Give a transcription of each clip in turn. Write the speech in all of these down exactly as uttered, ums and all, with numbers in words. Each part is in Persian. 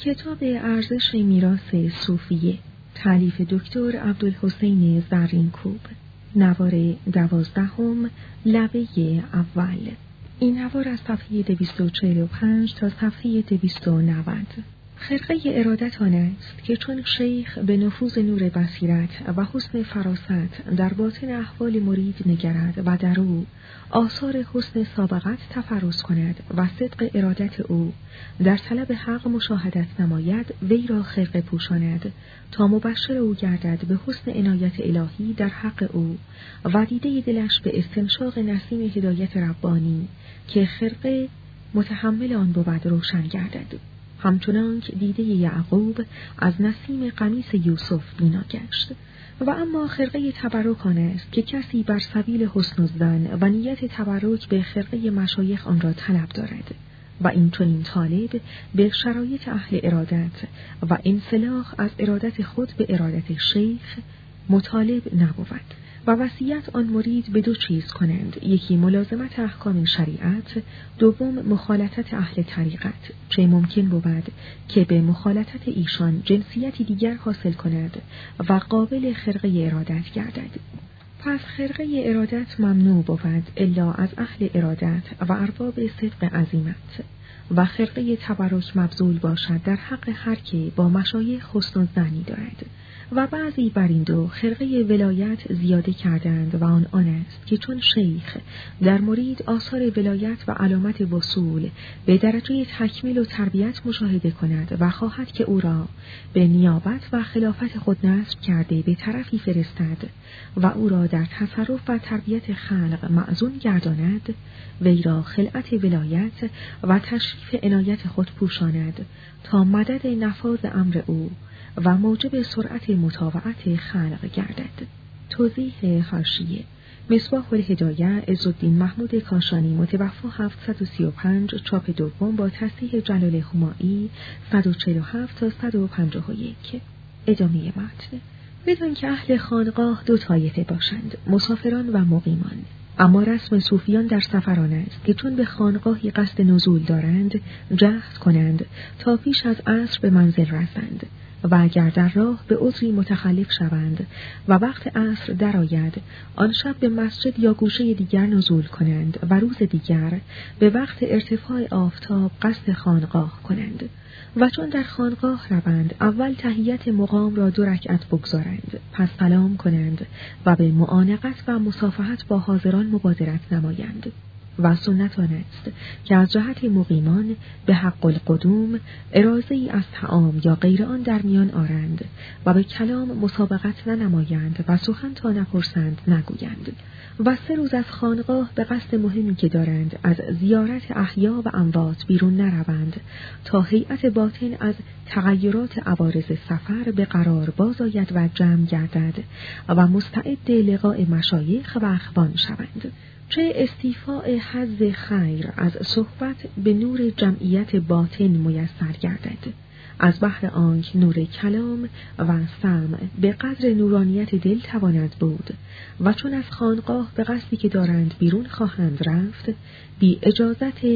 کتاب ارزش میراث صوفیه، تالیف دکتر عبدالحسین زرینکوب، نوار دوازدهم، لبه اول. این نوار از صفحه دویست و چهل و پنج تا صفحه دویست و نود. خرقه ارادت آن است که چون شیخ به نفوذ نور بصیرت و حسن فراست در باطن احوال مرید نگرد و در او آثار حسن سابقت تفرس کند و صدق ارادت او در طلب حق مشاهدت نماید، وی را خرقه پوشاند تا مبشر او گردد به حسن عنایت الهی در حق او و دیده دلش به استنشاق نسیم هدایت ربانی که خرقه متحمل آن بود روشن گردد، همچنان که دیده یعقوب از نسیم قمیص یوسف بینا گشت. و اما خرقه تبرک آن است که کسی بر سبیل حسن الظن و نیت تبرک به خرقه مشایخ آن را طلب دارد و این چنین طالب به شرایط اهل ارادت و انسلاخ از ارادت خود به ارادت شیخ مطالب نبود و وصیت آن مرید به دو چیز کنند: یکی ملازمت احکام شریعت، دوم مخالطت اهل طریقت، چه ممکن بود که به مخالطت ایشان جنسیتی دیگر حاصل کند و قابل خرقه ارادت گردد. پس خرقه ارادت ممنوع بود الا از اهل ارادت و ارباب صدق عزیمت، و خرقه تبرک مبذول باشد در حق هر که با مشایخ حسن الظنی دارد. و بعضی بر این دو خرقه ولایت زیاده کردند و آن آن است که چون شیخ در مرید آثار ولایت و علامت وصول به درجه تکمیل و تربیت مشاهده کند و خواهد که او را به نیابت و خلافت خود نصب کرده به طرفی فرستد و او را در تصرف و تربیت خلق معزون گرداند، وی را خلعت ولایت و تشریف عنایت خود پوشاند تا مدد نفاذ امر او و موجب سرعت مطاوعت خلق گردد. توضیح حاشیه: مصباح الهدایه عزالدین محمود کاشانی متوفی هفتصد و سی و پنج، چاپ دوم با تصحیح جلال همایی صد و چهل و هفت تا صد و پنجاه و یک. ادامه متن. بدون که اهل خانقاه دو طایفه باشند، مسافران و مقیمان. اما رسم صوفیان در سفران است که چون به خانقاهی قصد نزول دارند جهد کنند تا پیش از عصر به منزل رسند و اگر در راه به عذری متخلف شوند و وقت عصر درآید، آن شب به مسجد یا گوشه دیگر نزول کنند و روز دیگر به وقت ارتفاع آفتاب قصد خانقاه کنند. و چون در خانقاه روند، اول تحیت مقام را دو رکعت بگذارند، پس سلام کنند و به معانقت و مصافحت با حاضران مبادرت نمایند. و سنت آن است که از جهت مقیمان به حق القدوم ارازه‌ای از طعام یا غیر آن در میان آرند و به کلام مسابقت ننمایند و سخن تا نپرسند نگویند. و سه روز از خانقاه به قصد مهمی که دارند از زیارت احیا و اموات بیرون نروند تا هیئت باطن از تغییرات عوارض سفر به قرار باز آید و جمع گردد و مستعد لقاء مشایخ و اخوان شوند. چه استیفاء حظ خیر از صحبت به نور جمعیت باطن میسر گردد، از بحر آنک نور کلام و سمع به قدر نورانیت دل تواند بود. و چون از خانقاه به قصدی که دارند بیرون خواهند رفت، بی اجازت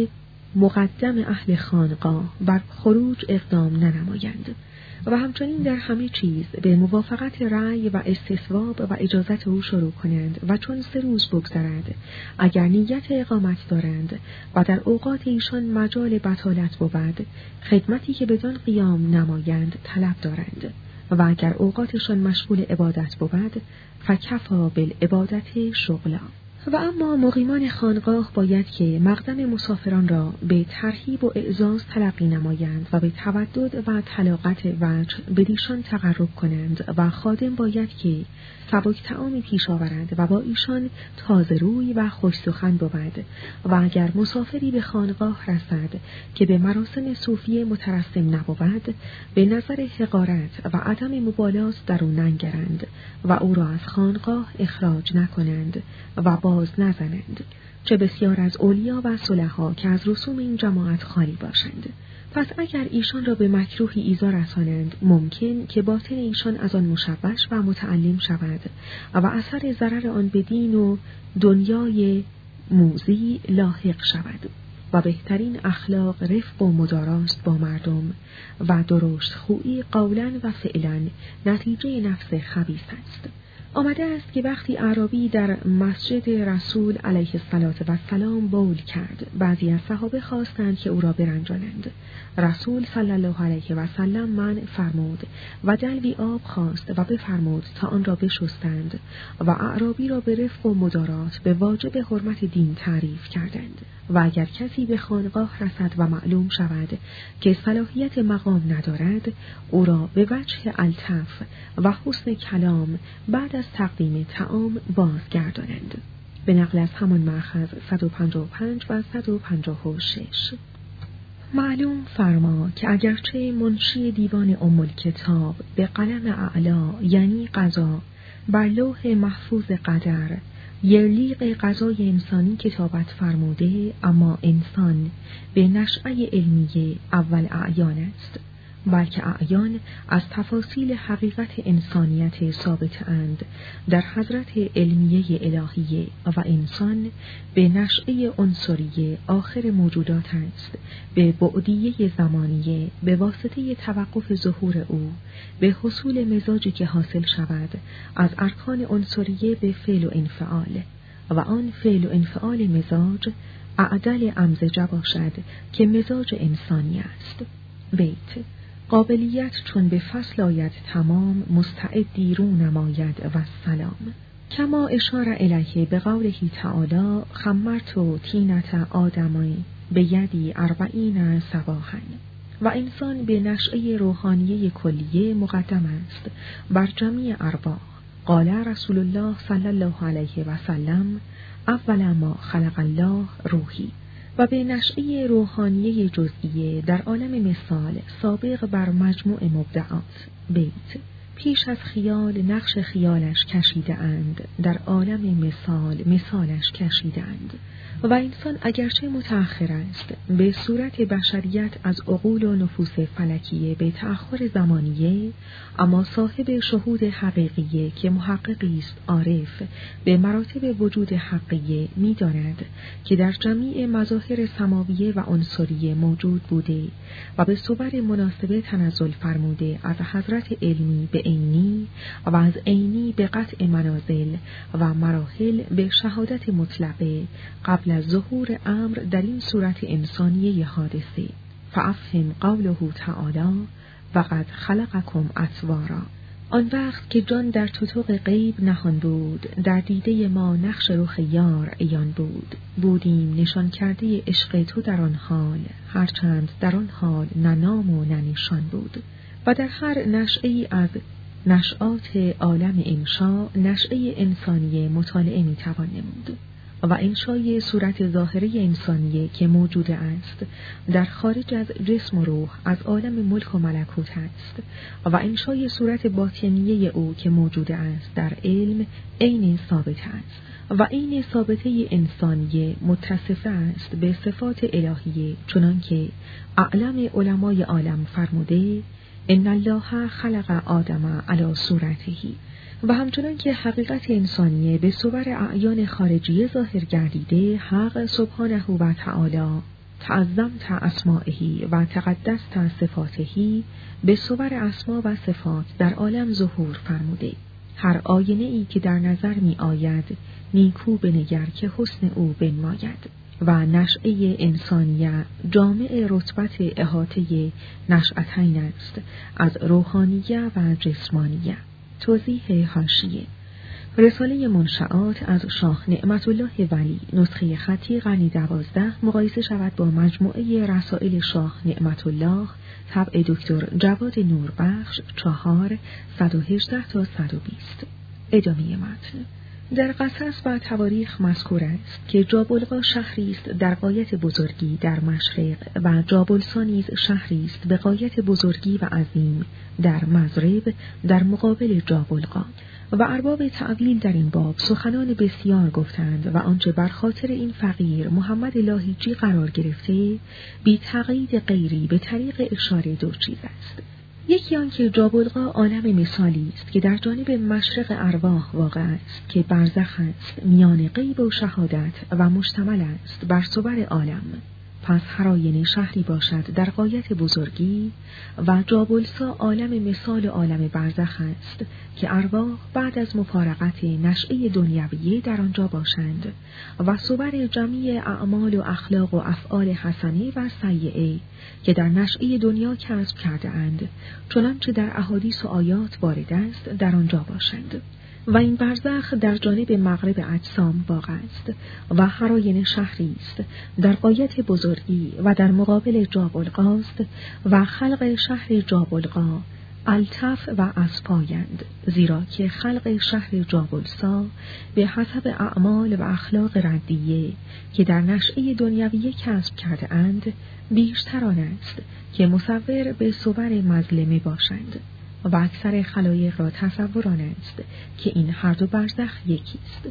مقدم اهل خانقاه بر خروج اقدام ننمایند و همچنین در همه چیز به موافقت رأی و استصواب و اجازت او شروع کنند. و چون سه روز بگذرد، اگر نیت اقامت دارند و در اوقات ایشان مجال بطالت بود، خدمتی که بدان قیام نمایند طلب دارند و اگر اوقاتشان مشغول عبادت بود، فکفا بالعبادت شغلا. و اما مقیمان خانقاه باید که مقدم مسافران را به ترحیب و اعزاز تلقی نمایند و به تودد و طلاقت وجه بدیشان تقرب کنند و خادم باید که سبک طعامی پیش آورند و با ایشان تازه روی و خوش سخن بود. و اگر مسافری به خانقاه رسد که به مراسم صوفیه مترسم نبود، به نظر حقارت و عدم مبالات در او ننگرند و او را از خانقاه اخراج نکنند و باز نزنند، چه بسیار از اولیا و صلحا که از رسوم این جماعت خالی باشند. پس اگر ایشان را به مکروهی ایذا رسانند، ممکن که باطن ایشان از آن مشوش و متعلم شود و اثر ضرر آن به دین و دنیای موذی لاحق شود. و بهترین اخلاق رفق و مداراست با مردم و درشت خویی قولاً و فعلاً نتیجه نفس خبیث است. آمده است که وقتی اعرابی در مسجد رسول علیه السلام بول کرد، بعضی از صحابه خواستند که او را برنجانند. رسول صلی الله علیه و سلم منع فرمود و دلوی آب خواست و بفرمود تا آن را بشستند و اعرابی را به رفق و مدارات به واجب حرمت دین تعریف کردند. و اگر کسی به خانقاه رسد و معلوم شود که صلاحیت مقام ندارد، او را به وجه الطف و حسن کلام بعد از تقدیم طعام بازگردانند. به نقل از همان مأخذ صد و پنجاه و پنج و صد و پنجاه و شش. معلوم فرما که اگرچه منشی دیوان ام الکتاب به قلم اعلا یعنی قضا بر لوح محفوظ قدر یلیق قضای انسانی کتابت فرموده، اما انسان به نشأه علمیه اول اعیان است، بلکه اعیان از تفاصیل حقیقت انسانیت ثابت اند در حضرت علمیه الهیه و انسان به نشأه عنصریه آخر موجودات است، به بعدیه زمانیه به واسطه توقف ظهور او به حصول مزاجی که حاصل شود از ارکان عنصریه به فعل و انفعال، و آن فعل و انفعال مزاج اعدل امزجه باشد که مزاج انسانی است. بیت قابلیت چون به فصل آید تمام، مستعدی رو نماید و سلام. کما اشاره الیه به قوله تعالی خمرت تینت آدمی به یدی اربعین صباحا. و انسان به نشأه روحانیه کلیه مقدم است بر جمیع ارواح. قال رسول الله صلی الله علیه و سلم اول ما خلق الله روحی. و به نشأه روحانیه جزئیه در عالم مثال سابق بر مجموع مبدعات. بیت پیش از خیال نقش خیالش کشیده اند، در عالم مثال مثالش کشیده اند. و انسان اگرچه متأخر است به صورت بشریت از عقول و نفوس فلکیه به تأخر زمانیه، اما صاحب شهود حقیقیه که محققی است عارف به مراتب وجود حقیقیه می داند که در جمیع مظاهر سماویه و عنصریه موجود بوده و به صور مناسبه تنزل فرموده از حضرت علمی به عینی و از عینی به قطع منازل و مراحل به شهادت مطلقه قبل از ظهور امر در این صورت انسانیه حادثه. فافهم قوله تعالی وقد خلقکم اطوارا. آن وقت که جان در تتق غیب نهان بود، در دیده ما نقش رخ یار عیان بود. بودیم نشان کرده عشق تو در آن حال، هرچند در آن حال نه نام و نه نشان بود. و در هر نشأه‌ای از نشآت عالم انشا، نشأه انسانیه مطالعه میتوان نمود. و انشای صورت ظاهری انسانیه که موجود است در خارج از جسم و روح از عالم ملک و ملکوت است، و انشای صورت باطنیه او که موجود است در علم عین ثابت است. و عین ثابته انسانیه متصفه است به صفات الهیه، چنانکه اعلم علمای عالم فرموده ان الله خلق آدم علی صورته. و همچنان که حقیقت انسانیه به صور اعیان خارجیه ظاهر گردیده، حق سبحانه و تعالی تعظمت اسمائه و تقدست صفاته به صور اسما و صفات در عالم ظهور فرموده. هر آینه ای که در نظر می آید نیکو بنگر که حسن او بنماید. و نشأه انسانیه جامع رتبت احاطه نشأتین است، از روحانیه و جسمانیه. توضیح حاشیه: رساله منشآت از شاه نعمت الله ولی نسخه خطی قرن دوازده مقایسه شود با مجموعه رسائل شاه نعمت الله طبع دکتر جواد نوربخش چهار صد و هجده تا صد و بیست. ادامه متن. در قصص و تواریخ مذکور است که جابلقا شهری است در غایت بزرگی در مشرق و جابلسا نیز شهری است به غایت بزرگی و عظیم در مغرب در مقابل جابلقا. و ارباب تأویل در این باب سخنان بسیار گفتند و آنچه بر خاطر این فقیر محمد لاهیجی قرار گرفته بی تقیید غیری به طریق اشاره دو چیز است. یکی آنکه جابلقا عالم مثالی است که در جانب مشرق ارواح واقع است که برزخ است میان غیب و شهادت و مشتمل است بر صور عالم. پس هراین شهری باشد در غایت بزرگی و جابلسا عالم مثال عالم برزخ است که ارواح بعد از مفارقت نشأه دنیویه در آنجا باشند و صور جمیع اعمال و اخلاق و افعال حسنه و سیئه که در نشأه دنیا کسب کرده اند چنانچه در احادیث و آیات وارد است در آنجا باشند. و این برزخ در جانب مغرب اجسام واقع است و هراین شهری است در غایت بزرگی و در مقابل جابلقا است و خلق شهر جابلقا الطف و اسپایند، زیرا که خلق شهر جابلسا به حسب اعمال و اخلاق ردیه که در نشأه دنیویه کسب کرده اند بیشتر آن است که مصور به صور مظلمه باشند و اکثر خلایق را تصور آن است که این هر دو برزخ یکی است.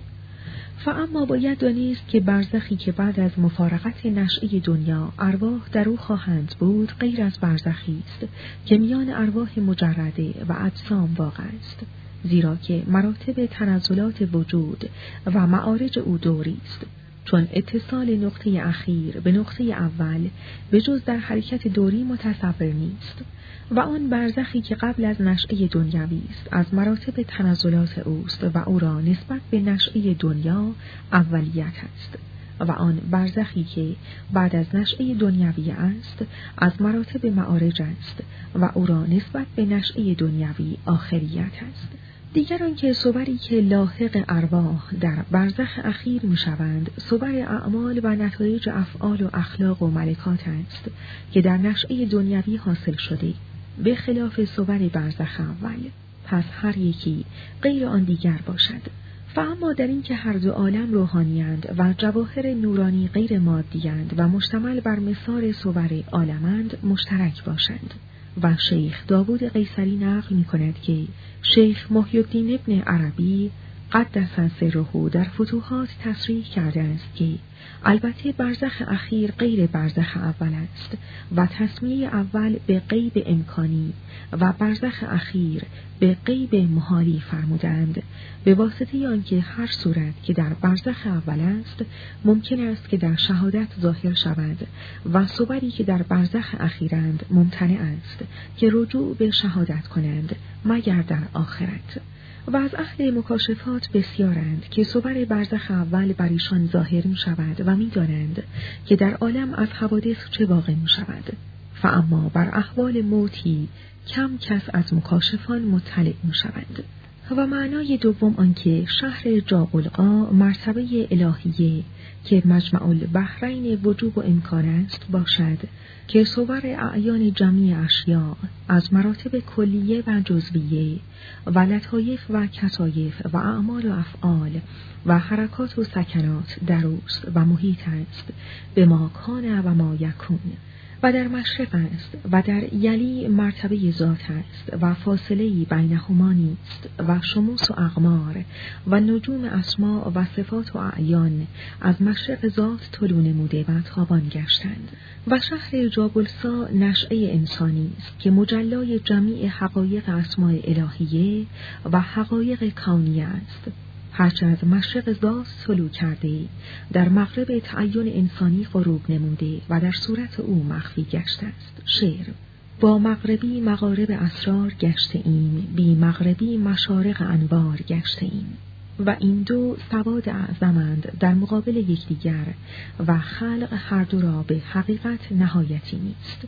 فاما باید دانست که برزخی که بعد از مفارقت نشأه دنیا ارواح در او خواهند بود غیر از برزخی است که میان ارواح مجرده و اجسام واقع است، زیرا که مراتب تنزلات وجود و معارج او دوری است، چون اتصال نقطه اخیر به نقطه اول به جز در حرکت دوری متصور نیست. و آن برزخی که قبل از نشأه دنیوی است از مراتب تنزلات اوست و او را نسبت به نشأه دنیا اولیت است، و آن برزخی که بعد از نشأه دنیوی است از مراتب معارج است و او را نسبت به نشأه دنیوی آخریت است. دیگران که صوری که لاحق ارواح در برزخ اخیر می شوند صور اعمال و نتایج افعال و اخلاق و ملکات است که در نشأه دنیوی حاصل شده به خلاف صور برزخ اول، پس هر یکی غیر آن دیگر باشد. فاما در این که هر دو عالم روحانی‌اند و جواهر نورانی غیر مادی‌اند و مشتمل بر مسار صور عالمند مشترک باشند. و شیخ داوود قیصری نقل می کند که شیخ محی الدین ابن عربی قدس سره در فتوحات تصریح کرده است که البته برزخ اخیر غیر برزخ اول است و تسمیه اول به غیب امکانی و برزخ اخیر به غیب محالی فرمودند، به واسطه آنکه هر صورت که در برزخ اول است ممکن است که در شهادت ظاهر شود و صوری که در برزخ اخیرند ممتنع است که رجوع به شهادت کنند مگر در آخرت. و از اهل مکاشفات بسیارند که صور برزخ اول بر ایشان ظاهر می شود و می دانند که در عالم از حوادث چه واقع می شود. فاما بر احوال موتی کم کس از مکاشفان مطلع می شوند. و معنای دوم آنکه شهر جابلقا مرتبه الهیه که مجمع البحرین وجوب و امکان است باشد که صور اعیان جمیع اشیاء از مراتب کلیه و جزویه و لطایف و کطایف و اعمال و افعال و حرکات و سکنات در اوست و محیط است به ما کان و ما یکون و در مشرق است و در یلی مرتبه ذات است و فاصله‌ای بینهما نیست و شموس و اقمار و نجوم اسماء و صفات و اعیان از مشرق ذات طلوع نموده و تابان گشتند. و شهر جابلسا نشأه انسانی است که مجلای جمیع حقایق اسماء الهیه و حقایق کونیه است. هرچه از مشرق ذات طلوع کرده در مغرب تعین انسانی غروب نموده و در صورت او مخفی گشته است. شعر: با مغربی مغارب اسرار گشته ایم، بی مغربی مشارق انوار گشته ایم. و این دو سواد اعظمند در مقابل یکدیگر و خلق هر دو را به حقیقت نهایتی نیست.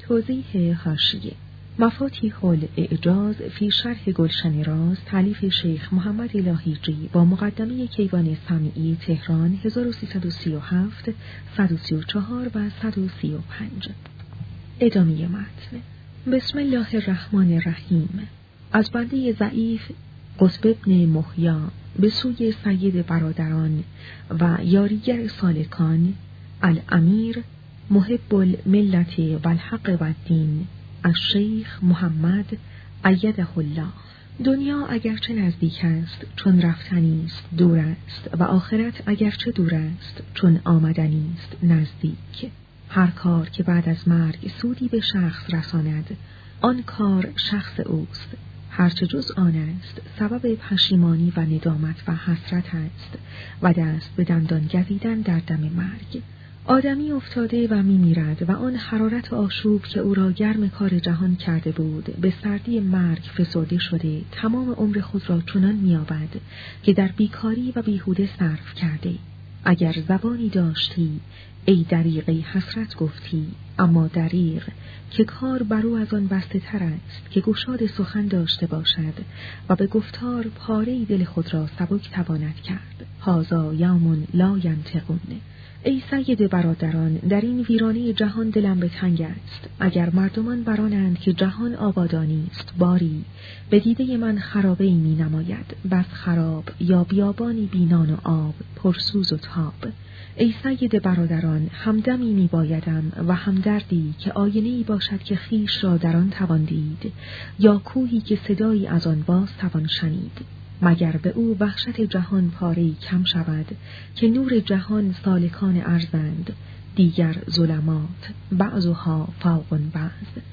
توضیح حاشیه: مفاتیح الاعجاز فی شرح گلشن راز تالیف شیخ محمد لاهیجی با مقدمه کیوان سمیعی تهران هزار و سیصد و سی و هفت، صد و سی و چهار و صد و سی و پنج. ادامه متن. بسم الله الرحمن الرحیم. از بنده ضعیف قطب ابن محیا به سوی سید برادران و یاریگر سالکان الامیر محب الملت و الحق و الدین الشیخ محمد ایده الله. دنیا اگرچه نزدیک است چون رفتنی است دور است و آخرت اگرچه دور است چون آمدنی است نزدیک. هر کار که بعد از مرگ سودی به شخص رساند آن کار شخص اوست، هرچه جز آن است سبب پشیمانی و ندامت و حسرت است و دست به دندان گزیدن در دم مرگ. آدمی افتاده و می میرد و آن حرارت آشوب که او را گرم کار جهان کرده بود به سردی مرگ فسرده شده تمام عمر خود را چنان می‌یابد که در بیکاری و بیهوده صرف کرده. اگر زبانی داشتی ای دریغ حسرت گفتی، اما دریغ که کار بر او از آن بسته تر است که گشاد سخن داشته باشد و به گفتار پاره دل خود را سبک تواند کرد. هذا یوم لا ینطقون. ای سید برادران، در این ویرانه جهان دلم به تنگ است. اگر مردمان برانند که جهان آبادانی است، باری به دیده من خرابه‌ای می نماید، بس خراب یا بیابانی بینان و آب پرسوز و تاب. ای سید برادران، همدمی می بایدم و همدردی که آینه‌ای باشد که خیش را در آن توان دید، یا کوهی که صدایی از آن باز توان شنید. مگر به او وحشت جهان پاره‌ای کم شود که نور جهان سالکان ارزند، دیگر ظلمات بعضها فوق بعض.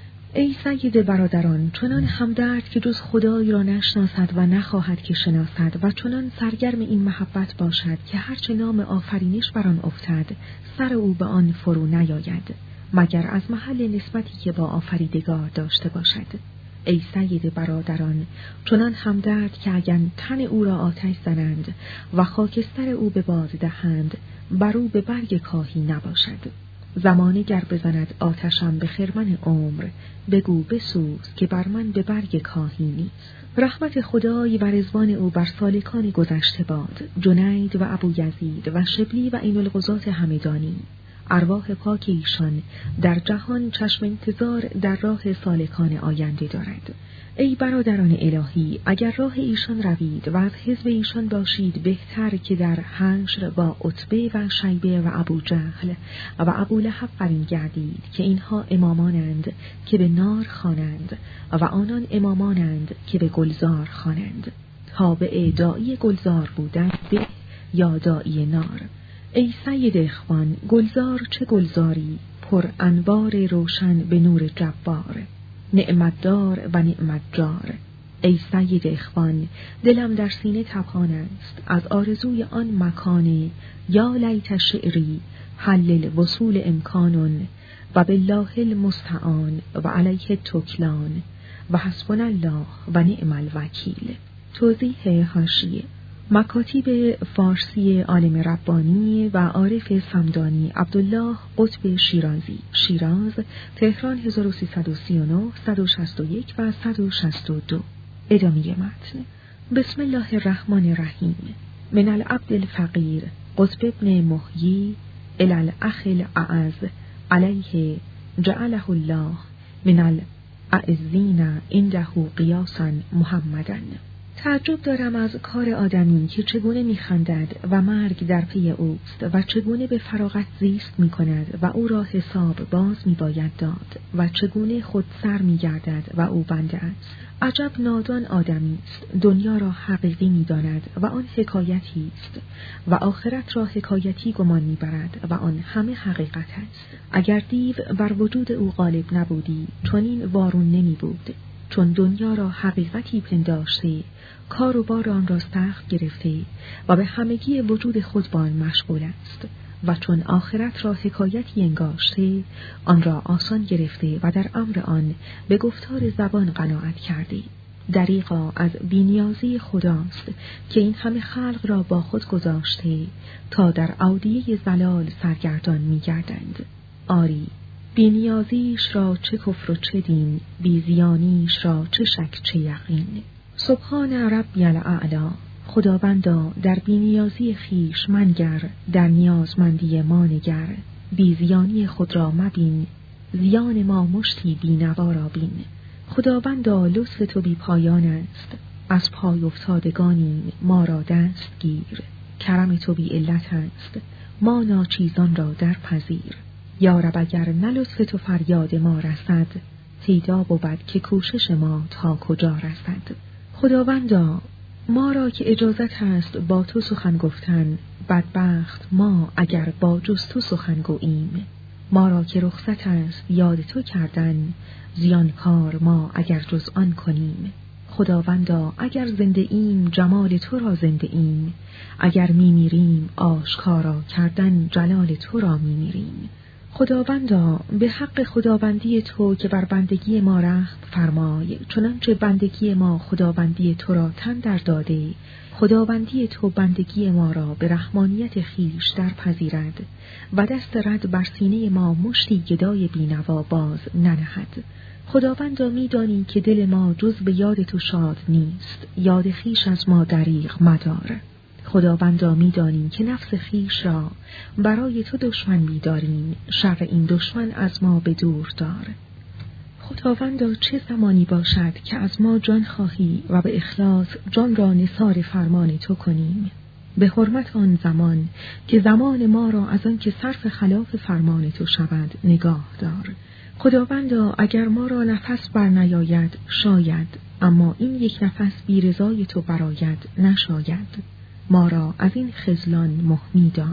ای سید برادران، چنان همدرد که جز خدای را نشناسد و نخواهد که شناسد و چنان سرگرم این محبت باشد که هرچه نام آفرینش بر آن افتد سر او به آن فرو نیاید مگر از محل نسبتی که با آفریدگار داشته باشد. ای سید برادران، چنان همدرد که اگر تن او را آتش زنند و خاکستر او به باد دهند بر او به برگ کاهی نباشد. زمانی گر بزند آتشم به خرمن عمر، بگو بسوز که بر من به برگ کاهی نیست. رحمت خدای و رضوان او بر سالکان گذشته باد، جنید و ابو یزید و شبلی و این الغزات همدانی. ارواح پاک ایشان در جهان چشم انتظار در راه سالکان آینده دارد. ای برادران الهی، اگر راه ایشان روید و از حزب ایشان باشید، بهتر که در حشر با عتبه و شیبه و ابو جهل و ابو لهب قرین گردید که اینها امامانند که به نار خوانند و آنان امامانند که به گلزار خوانند. تابع داعی گلزار بودن به یا داعی نار. ای سید اخوان، گلزار چه گلزاری پر انوار روشن به نور جبار، نعمت دار و نعمت جار. ای سید اخوان، دلم در سینه تپان است از آرزوی آن مکان، یا لیت شعری حل الوصول امکانون و بالله المستعان و علیه التکلان و حسبنا الله و نعم الوکیل. توضیح حاشیه: مکاتیب فارسی عالم ربانی و عارف صمدانی عبدالله قطب شیرازی، شیراز، تهران هزار و سیصد و سی و نه، صد و شصت و یک و صد و شصت و دو. ادامه متن. بسم الله الرحمن الرحیم. من العبد الفقیر قطب ابن محیی الی الاخ الاعز علیه جعله الله من الاعزین عنده قیاسا محمدًا. تعجب دارم از کار آدمی که چگونه می‌خندد و مرگ در پی اوست و چگونه به فراغت زیست می‌کند و او را حساب باز می‌باید داد و چگونه خود سر می‌گردد و او بنده است. عجب نادان آدمی است، دنیا را حقیقی می‌داند و آن حکایتی است و آخرت را حکایتی گمان می‌برد و آن همه حقیقت است. اگر دیو بر وجود او غالب نبودی چنین وارون نمی‌بود، چون دنیا را حقیقتی پنداشته، کار و بار آن را سخت گرفته و به همگی وجود خود با آن مشغول است و چون آخرت را حکایتی انگاشته، آن را آسان گرفته و در امر آن به گفتار زبان قناعت کرده. دریغا از بی‌نیازی خداست که این همه خلق را با خود گذاشته تا در اودیه زلال سرگردان می‌گردند. آری، بی‌نیازیش را چه کفر و چه دین، بی‌زیانیش را چه شک چه یقین. سبحان ربی الاعلی. خداوندا در بی‌نیازی خیش منگر، در نیازمندی ما نگر. بی‌زیانی خود را مبین، زیان ما مشتی بی‌نوا را بین. خداوندا لطف تو بی پایان است، از پای افتادگانی ما را دست گیر. کرم تو بی علت است، ما ناچیزان را در پذیر. یا رب اگر نه لطف تو فریاد ما رسد، پیدا بود که کوشش ما تا کجا رسد. خداوندا ما را که اجازت هست با تو سخن گفتن، بدبخت ما اگر با جز تو سخن گوییم. ما را که رخصت است یاد تو کردن، زیانکار ما اگر جز آن کنیم. خداوندا اگر زنده ایم جمال تو را زنده ایم، اگر میمیریم آشکارا کردن جلال تو را میمیریم. خداوندا به حق خداوندی تو که بر بندگی ما رحم فرمای، چنانچه بندگی ما خداوندی تو را تن در داده، خداوندی تو بندگی ما را به رحمانیت خیش در پذیرد و دست رد بر سینه ما مشتی گدای بینوا باز ننهد. خداوندا می دانی که دل ما جز به یاد تو شاد نیست، یاد خیش از ما دریغ مدار. خداوندا می دانیم که نفس خیش را برای تو دشمن می داریم، شر این دشمن از ما به دور دار. خداوندا چه زمانی باشد که از ما جان خواهی و به اخلاص جان را نثار فرمان تو کنیم، به حرمت آن زمان که زمان ما را از آن که صرف خلاف فرمان تو شود نگاه دار. خداوندا اگر ما را نفس بر نیاید شاید، اما این یک نفس بی رضای تو براید نشاید. ما را از این خذلان محمی دار.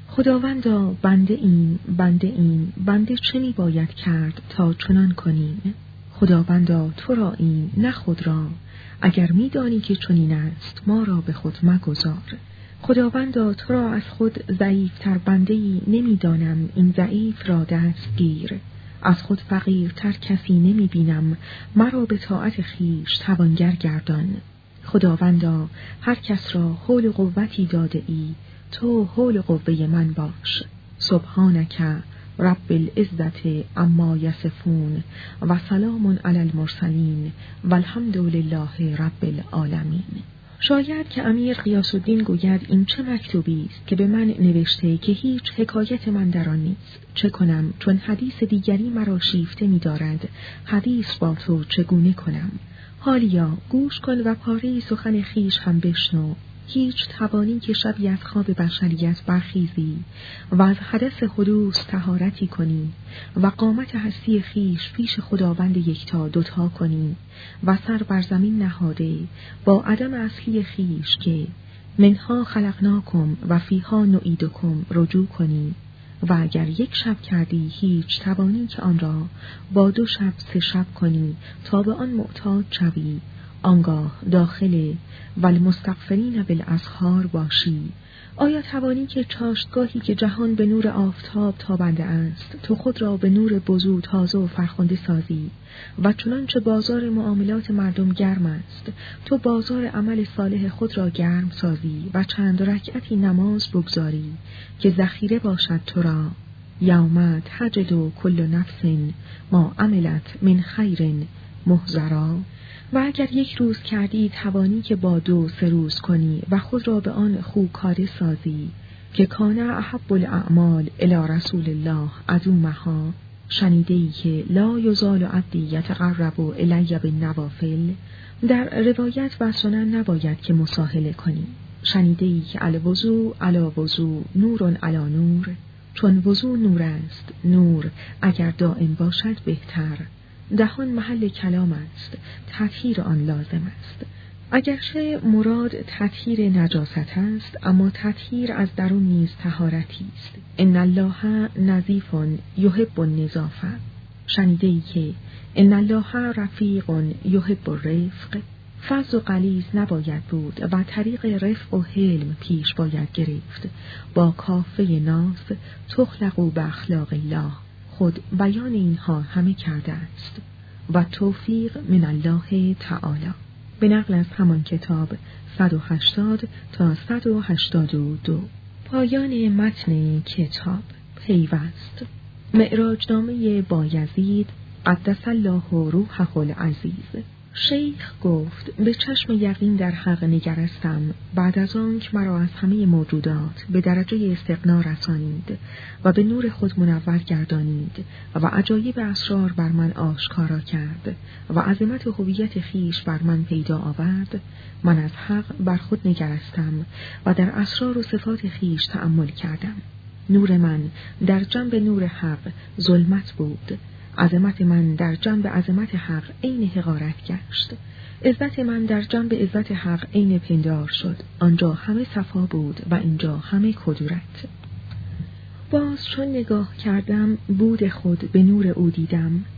خداوندا بنده ایم بنده ایم بنده چه می باید کرد تا چنان کنیم؟ خداوندا تو را این نه خود را، اگر می دانی که چنین است ما را به خود مگذار. خداوندا تو را از خود ضعیفتر بنده‌ای نمی دانم، این ضعیف را دست گیر. از خود فقیرتر کسی نمی بینم، مرا به طاعت خیش توانگر گردان. خداوندا هر کس را حول و قوتی داده ای، تو حول و قوه من باش. سبحانک رب العزت عما یصفون و سلام علی المرسلین و الحمد لله رب العالمین. شاید که امیر غیاث الدین گوید این چه مکتوبی است که به من نوشته که هیچ حکایت من در آن نیست. چه کنم چون حدیث دیگری مرا شیفته می دارد، حدیث با تو چگونه کنم؟ حالیا گوش کن و پاره سخن خیش هم بشنو. هیچ توانی که شبی از خواب بشریت برخیزی و از حدث حدوث طهارتی کنی و قامت هستی خیش پیش خداوند یکتا دوتا کنی و سر بر زمین نهاده با عدم اصلی خیش که منها خلقناکم و فیها نعیدکم رجوع کنی، و اگر یک شب کردی هیچ توانی که آن را با دو شب سه شب کنی تا به آن معتاد شوی، آنگاه داخل و المستغفرین بالاسحار باشی. آیا توانی که چاشتگاهی که جهان به نور آفتاب تابنده است تو خود را به نور بزرگ تازه و فرخنده سازی و چنانچه بازار معاملات مردم گرم است تو بازار عمل صالح خود را گرم سازی و چند رکعتی نماز بگذاری که ذخیره باشد تو را؟ یوم تجد کل نفس ما عملت من خیر محضرا. و اگر یک روز کردی توانی که با دو سه روز کنی و خود را به آن خوکاره سازی که کان احب الاعمال الی رسول الله ادومها. شنیده ای که لا یزال عبدی یتقرب الی بالنوافل، در روایت و سنن نباید که مساهله کنی. شنیده ای که الوضو علی وضو نور علی نور، چون وضو نور است نور اگر دائم باشد بهتر. دهان محل کلام است، تطهیر آن لازم است. اگرچه مراد تطهیر نجاست است، اما تطهیر از درون نیز طهارتی است. ان الله نظیف یحب النظافه. شنیده ای که ان الله رفیق یحب الرفق. فظ و غلیظ نباید بود و طریق رفق و حلم پیش باید گرفت. با کافه ناس تخلقوا به اخلاق الله. خود بیان اینها همه کرده است و توفیق من الله تعالی. به نقل از همان کتاب صد و هشتاد تا صد و هشتاد و دو. پایان متن کتاب. پیوست. معراجنامه بایزید قدس الله روحه العزیز. شیخ گفت به چشم یقین در حق نگرستم بعد از آنک مرا از همه موجودات به درجه استغنا رسانید و به نور خود منور گردانید و عجایب اسرار بر من آشکارا کرد و عظمت هویت خیش بر من پیدا آورد. من از حق بر خود نگرستم و در اسرار و صفات خیش تأمل کردم. نور من در جنب نور حق ظلمت بود، عظمت من در جنب عظمت حق عین حقارت گشت، عزت من در جنب عزت حق عین پندار شد. آنجا همه صفا بود و اینجا همه کدورت. باز چون نگاه کردم بود خود به نور او دیدم.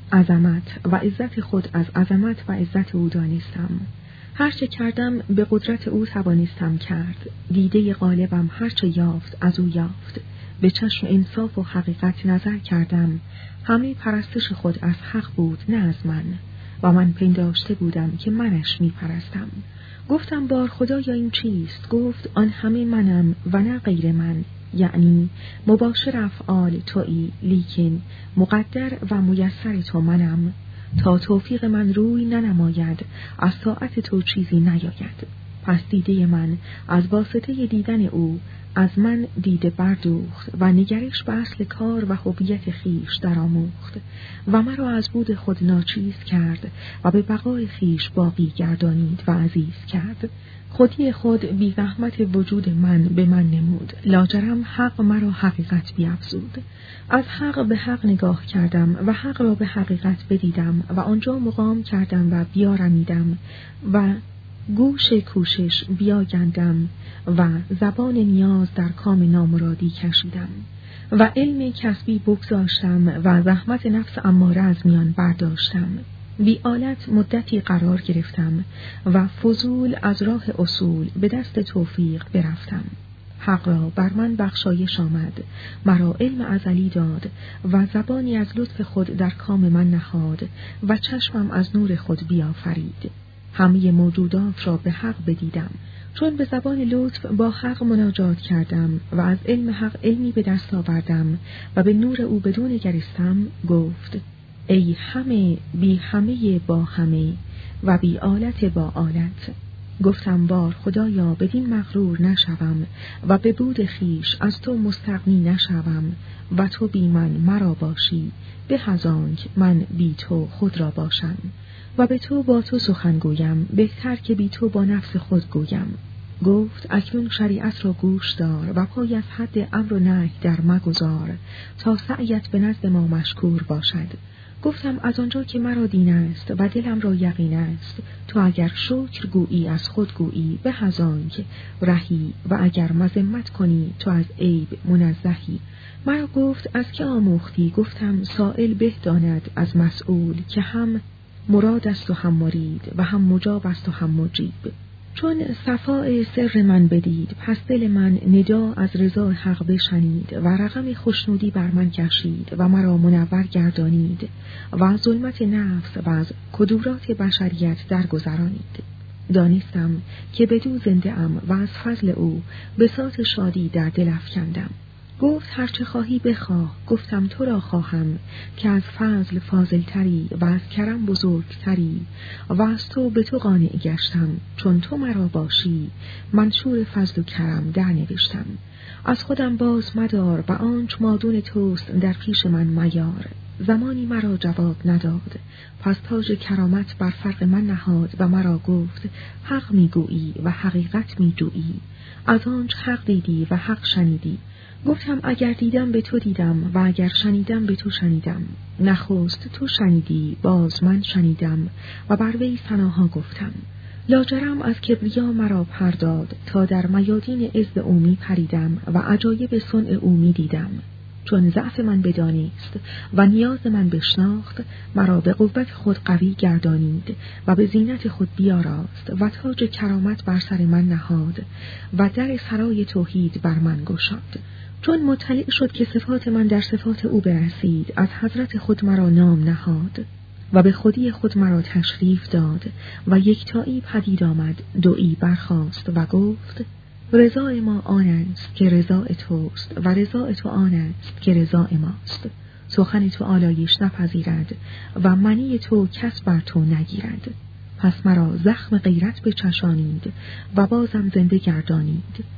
عظمت و عزت خود از عظمت و عزت او دانستم. هرچه کردم به قدرت او توانستم کرد. دیده غالبم هرچه یافت از او یافت. به چشم انصاف و حقیقت نظر کردم. همه پرستش خود از حق بود نه از من، و من پنداشته بودم که منش می پرستم. گفتم بار خدایا این چیست؟ گفت آن همه منم و نه غیر من، یعنی مباشر افعال تویی، لیکن مقدر و میسر تو منم. تا توفیق من روی ننماید از طاعت تو چیزی نیاید. پس دیده من از واسطه دیدن او از من دیده بردوخت و نگرش به اصل کار و هویت خیش درآموخت و مرا از بود خود ناچیز کرد و به بقای خیش باقی گردانید و عزیز کرد. خودی خود بی زحمت وجود من به من نمود. لاجرم حق مرا حقیقت بیفزود. از حق به حق نگاه کردم و حق را به حقیقت بدیدم و آنجا مقام کردم و بیارمیدم و گوش کوشش بیاگندم و زبان نیاز در کام نامرادی کشیدم و علم کسبی بگذاشتم و زحمت نفس اماره از میان برداشتم. بی آلت مدتی قرار گرفتم و فضول از راه اصول به دست توفیق برفتم. حق را بر من بخشایش آمد، مرا علم ازلی داد و زبانی از لطف خود در کام من نهاد و چشمم از نور خود بیافرید. همه موجودات را به حق بدیدم. چون به زبان لطف با حق مناجات کردم و از علم حق علمی به دست آوردم و به نور او بدون نگریستم، گفت ای همه بی همه با همه و بی آلت با آلت. گفتم بار خدایا بدین مغرور نشوم و به بود خیش از تو مستغنی نشوم و تو بی من مرا باشی، به از آنک من بی تو خود را باشم و به تو با تو سخن گویم، بهتر که بی تو با نفس خود گویم. گفت اکنون شریعت را گوش دار و پای از حد امر و نهی در مگذار تا سعیت به نزد ما مشکور باشد. گفتم از آنجا که مرا دین است و دلم را یقین است، تو اگر شکر گویی از خود گویی، به از آنک رهی، و اگر مذمت کنی تو از عیب منزهی. مرا گفت از که آموختی؟ گفتم سائل به داند از مسئول که هم مراد است و هم مرید و هم مجاب است و هم مجیب. چون صفاء سر من بدید، پس دل من ندا از رضا حق بشنید و رقم خوشنودی بر من کشید و مرا منور گردانید و از ظلمت نفس و از کدورات بشریت درگذرانید. دانستم که بدو زنده ام و از فضل او بساط شادی در دل افکندم. گفت هرچه خواهی بخواه. گفتم تو را خواهم که از فضل فاضل تری و از کرم بزرگتری و از تو به تو قانع گشتم. چون تو مرا باشی منشور فضل و کرم در نوشتم. از خودم باز مدار و آنچ مادون توست در پیش من میار. زمانی مرا جواب نداد، پس تاج کرامت بر فرق من نهاد و مرا گفت حق میگویی و حقیقت میجویی، از آنچ حق دیدی و حق شنیدی. گفتم اگر دیدم به تو دیدم و اگر شنیدم به تو شنیدم. نخست تو شنیدی، باز من شنیدم و بر وی ثناها گفتم. لاجرم از کبریا مرا پرداد تا در میادین عز او می پریدم و عجایب صنع او می دیدم. چون ضعف من بدانست و نیاز من بشناخت، مرا به قوت خود قوی گردانید و به زینت خود بیاراست و تاج کرامت بر سر من نهاد و در سرای توحید بر من گشاد. چون مطلع شد که صفات من در صفات او برسید، از حضرت خود مرا نام نهاد و به خودی خود مرا تشریف داد و یکتایی پدید آمد. دویی برخاست و گفت رضا ما آن است که رضا توست و رضا تو آن است که رضا ماست. سخن تو آلایش نپذیرد و منی تو کس بر تو نگیرد. پس مرا زخم غیرت بچشانید و بازم زنده گردانید.